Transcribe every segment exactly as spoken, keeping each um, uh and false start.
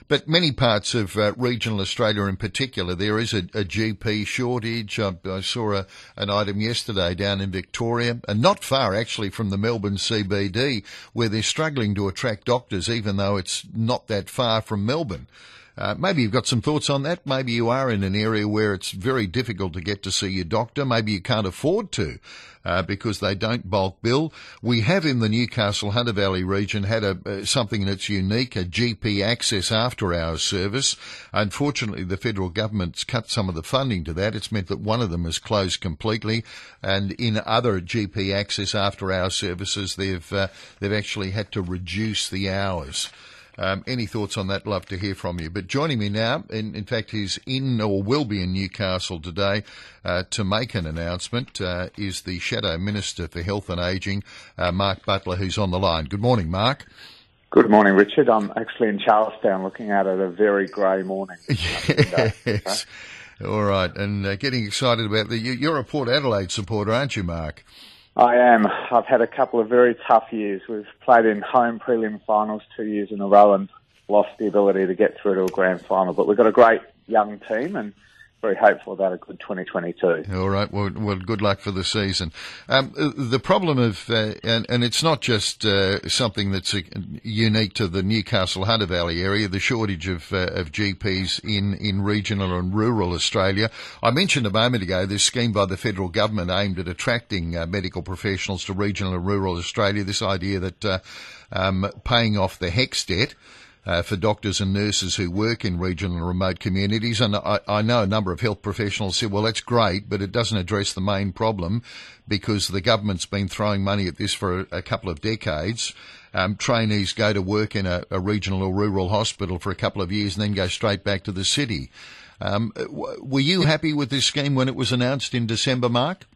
But many parts of uh, regional Australia in particular, there is a, a G P shortage. I, I saw a, an item yesterday down in Victoria, and not far actually from the Melbourne C B D, where they're struggling to attract doctors, even though it's not that far from Melbourne. Uh, maybe you've got some thoughts on that. Maybe you are in an area where it's very difficult to get to see your doctor. Maybe you can't afford to uh, because they don't bulk bill. We have in the Newcastle Hunter Valley region had a uh, something that's unique, a G P access after-hours service. Unfortunately, the federal government's cut some of the funding to that. It's meant that one of them has closed completely, and in other G P access after-hours services, they've uh, they've actually had to reduce the hours. Um, any thoughts on that? Love to hear from you. But joining me now, in, in fact, he's in or will be in Newcastle today uh, to make an announcement, uh, is the Shadow Minister for Health and Ageing, uh, Mark Butler, who's on the line. Good morning, Mark. Good morning, Richard. I'm actually in Charlestown looking out at a very grey morning. Yes. All right. And uh, getting excited about the... You, you're a Port Adelaide supporter, aren't you, Mark? I am. I've had a couple of very tough years. We've played in home prelim finals two years in a row and lost the ability to get through to a grand final. But we've got a great young team and very hopeful about a good twenty twenty-two. All right. Well, well good luck for the season. Um, the problem of, uh, and, and it's not just uh, something that's uh, unique to the Newcastle Hunter Valley area, the shortage of, uh, of G Ps in, in regional and rural Australia. I mentioned a moment ago this scheme by the federal government aimed at attracting uh, medical professionals to regional and rural Australia, this idea that uh, um, paying off the HECS debt Uh, for doctors and nurses who work in regional and remote communities. And I, I know a number of health professionals say, well, that's great, but it doesn't address the main problem because the government's been throwing money at this for a, a couple of decades. Um, trainees go to work in a, a regional or rural hospital for a couple of years and then go straight back to the city. Um, w- were you happy with this scheme when it was announced in December, Mark?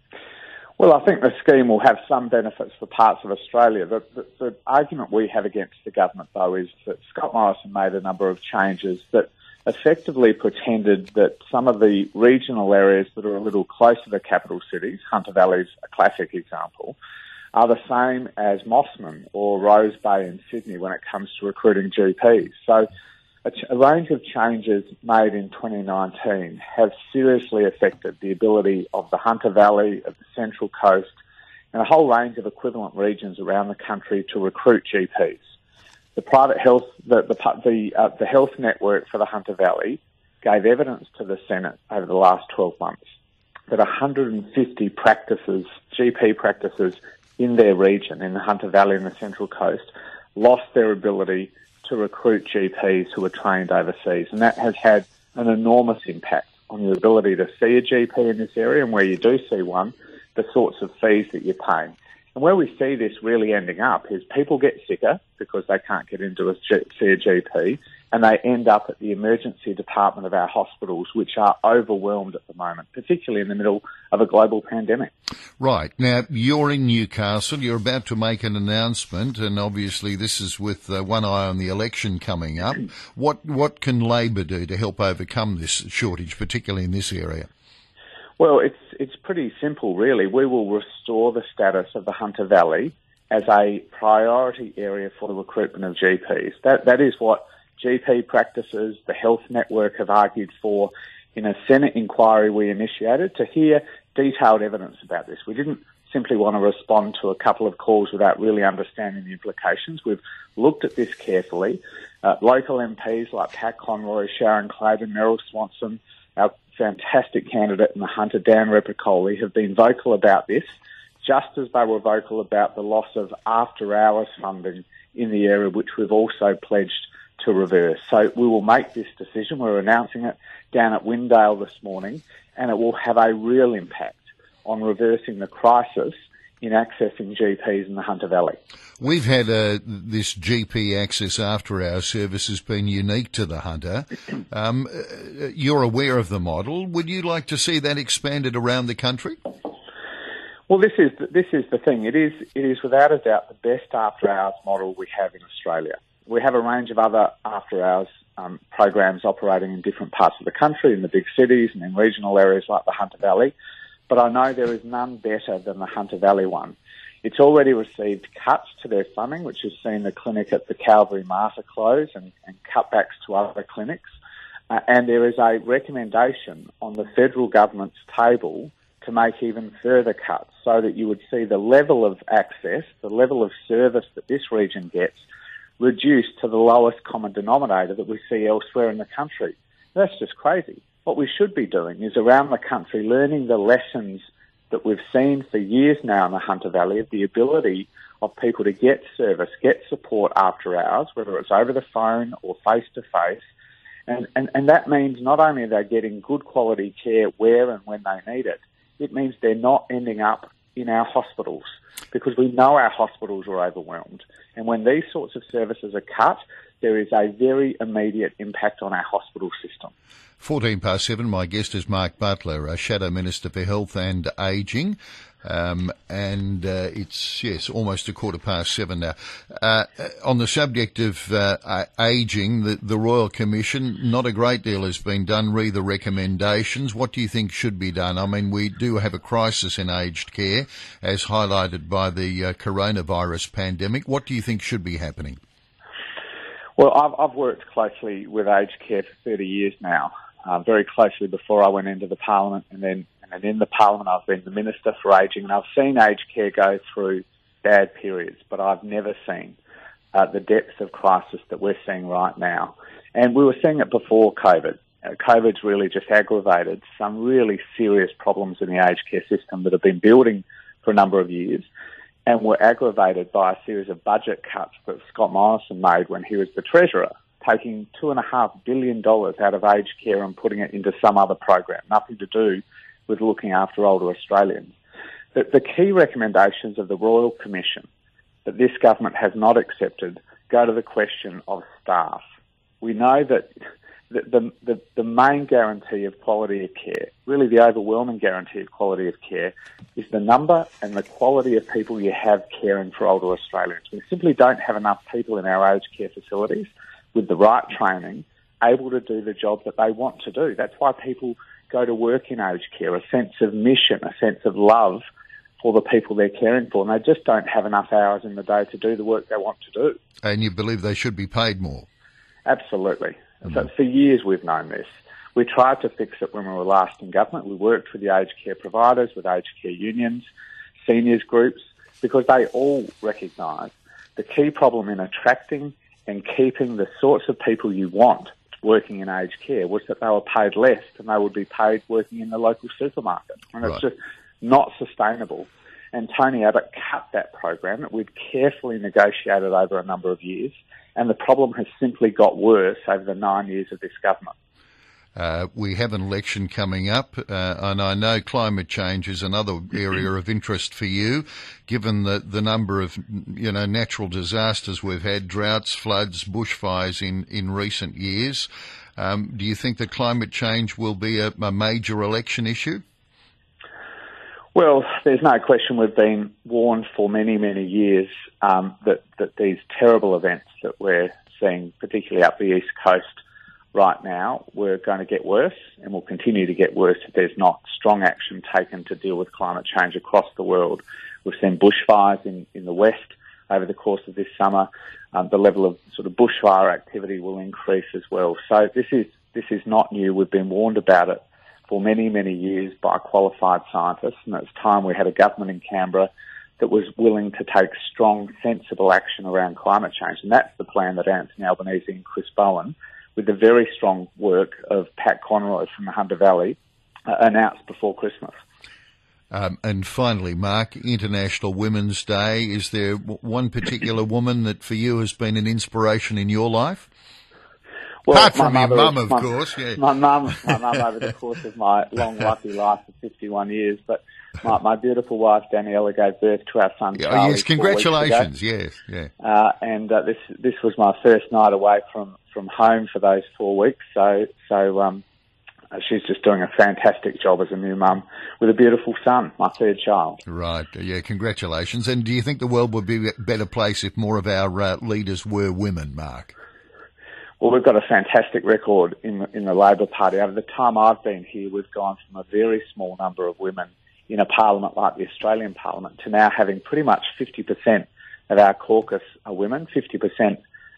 Well, I think the scheme will have some benefits for parts of Australia. The, the, the argument we have against the government, though, is that Scott Morrison made a number of changes that effectively pretended that some of the regional areas that are a little closer to capital cities, Hunter Valley's a classic example, are the same as Mossman or Rose Bay in Sydney when it comes to recruiting G Ps. So a, ch- a range of changes made in twenty nineteen have seriously affected the ability of the Hunter Valley, of the Central Coast, and a whole range of equivalent regions around the country to recruit G Ps. The private health, the the the, uh, the health network for the Hunter Valley gave evidence to the Senate over the last twelve months that one hundred fifty practices, G P practices in their region, in the Hunter Valley and the Central Coast, lost their ability to recruit G Ps who are trained overseas. And that has had an enormous impact on your ability to see a G P in this area, and where you do see one, the sorts of fees that you're paying. And where we see this really ending up is people get sicker because they can't get into a G- see a G P, and they end up at the emergency department of our hospitals, which are overwhelmed at the moment, particularly in the middle of a global pandemic. Right. Now, you're in Newcastle. You're about to make an announcement, and obviously this is with uh, one eye on the election coming up. What what can Labor do to help overcome this shortage, particularly in this area? Well, it's it's pretty simple, really. We will restore the status of the Hunter Valley as a priority area for the recruitment of G Ps. That that is what G P practices, the health network have argued for in a Senate inquiry we initiated to hear detailed evidence about this. We didn't simply want to respond to a couple of calls without really understanding the implications. We've looked at this carefully. Uh, local M Ps like Pat Conroy, Sharon Clayton, Meryl Swanson, our fantastic candidate in the Hunter, Dan Repicoli, have been vocal about this, just as they were vocal about the loss of after-hours funding in the area, which we've also pledged to reverse. So we will make this decision. We're announcing it down at Windale this morning, and it will have a real impact on reversing the crisis in accessing G Ps in the Hunter Valley. We've had uh, this G P access after our service has been unique to the Hunter. Um, you're aware of the model. Would you like to see that expanded around the country? Well, this is the, this is the thing. It is it is without a doubt the best after hours model we have in Australia. We have a range of other after hours um, programs operating in different parts of the country, in the big cities and in regional areas like the Hunter Valley. But I know there is none better than the Hunter Valley one. It's already received cuts to their funding, which has seen the clinic at the Calvary Martyr close, and, and cutbacks to clinics. Uh, and there is a recommendation on the federal government's table to make even further cuts so that you would see the level of access, the level of service that this region gets reduced to the lowest common denominator that we see elsewhere in the country. That's just crazy. What we should be doing is around the country learning the lessons that we've seen for years now in the Hunter Valley of the ability of people to get service, get support after hours, whether it's over the phone or face-to-face. And, and, and that means not only are they getting good quality care where and when they need it, it means they're not ending up in our hospitals, because we know our hospitals are overwhelmed. And when these sorts of services are cut, there is a very immediate impact on our hospital system. fourteen past seven, my guest is Mark Butler, a Shadow Minister for Health and Ageing. Um, and uh, it's, yes, almost a quarter past seven now. Uh, on the subject of uh, ageing, the, the Royal Commission, not a great deal has been done, re the recommendations. What do you think should be done? I mean, we do have a crisis in aged care, as highlighted by the uh, coronavirus pandemic. What do you think should be happening? Well, I've, I've worked closely with aged care for thirty years now, uh, very closely before I went into the Parliament, and then and in the Parliament I've been the Minister for Ageing, and I've seen aged care go through bad periods, but I've never seen uh, the depth of crisis that we're seeing right now. And we were seeing it before COVID. Uh, COVID's really just aggravated some really serious problems in the aged care system that have been building for a number of years, and were aggravated by a series of budget cuts that Scott Morrison made when he was the Treasurer, taking two and a half billion dollars out of aged care and putting it into some other program, nothing to do with looking after older Australians. The, the key recommendations of the Royal Commission that this government has not accepted go to the question of staff. We know that the, the, the, the main guarantee of quality of care, really the overwhelming guarantee of quality of care, is the number and the quality of people you have caring for older Australians. We simply don't have enough people in our aged care facilities with the right training able to do the job that they want to do. That's why people go to work in aged care, a sense of mission, a sense of love for the people they're caring for, and they just don't have enough hours in the day to do the work they want to do. And you believe they should be paid more? Absolutely. Mm-hmm. So for years we've known this. We tried to fix it when we were last in government. We worked with the aged care providers, with aged care unions, seniors groups, because they all recognise the key problem in attracting and keeping the sorts of people you want working in aged care was that they were paid less than they would be paid working in the local supermarket. And right. It's just not sustainable. And Tony Abbott cut that program that we'd carefully negotiated over a number of years, and the problem has simply got worse over the nine years of this government. Uh, we have an election coming up, uh, and I know climate change is another area of interest for you, given the, the number of, you know, natural disasters we've had, droughts, floods, bushfires in, in recent years. Um, do you think that climate change will be a, a major election issue? Well, there's no question we've been warned for many, many years um, that, that these terrible events that we're seeing, particularly up the East Coast, right now, we're going to get worse and will continue to get worse if there's not strong action taken to deal with climate change across the world. We've seen bushfires in, in the West over the course of this summer. Um, the level of sort of bushfire activity will increase as well. So this is this is not new. We've been warned about it for many, many years by qualified scientists, and it's time we had a government in Canberra that was willing to take strong, sensible action around climate change. And that's the plan that Anthony Albanese and Chris Bowen, with the very strong work of Pat Conroy from the Hunter Valley, uh, announced before Christmas. Um, and finally, Mark, International Women's Day. Is there w- one particular woman that for you has been an inspiration in your life? Well, apart from your mum, is, of my, course. Yeah. My mum, my mum over the course of my long, lucky life of fifty-one years. But my, my beautiful wife, Daniela, gave birth to our son, Charlie. Oh, yes, congratulations. Yes, yeah. Uh, and uh, this this was my first night away from, from home for those four weeks. So so um, she's just doing a fantastic job as a new mum with a beautiful son, my third child. Right. Yeah, congratulations. And do you think the world would be a better place if more of our uh, leaders were women, Mark? Well, we've got a fantastic record in the, in the Labor Party. Over the time I've been here, we've gone from a very small number of women in a parliament like the Australian Parliament to now having pretty much fifty percent of our caucus are women, fifty percent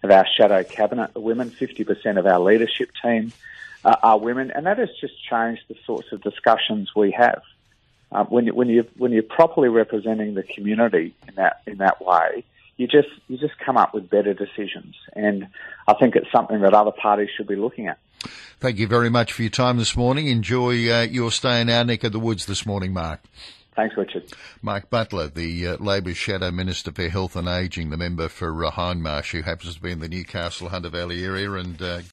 of our shadow cabinet are women, fifty percent of our leadership team uh, are women, and that has just changed the sorts of discussions we have. Uh, when, you, when, you, when you're properly representing the community in that in that way, you just you just come up with better decisions, and I think it's something that other parties should be looking at. Thank you very much for your time this morning. Enjoy uh, your stay in our neck of the woods this morning, Mark. Thanks, Richard. Mark Butler, the uh, Labor Shadow Minister for Health and Ageing, the member for uh, Hindmarsh, who happens to be in the Newcastle Hunter Valley area, and uh,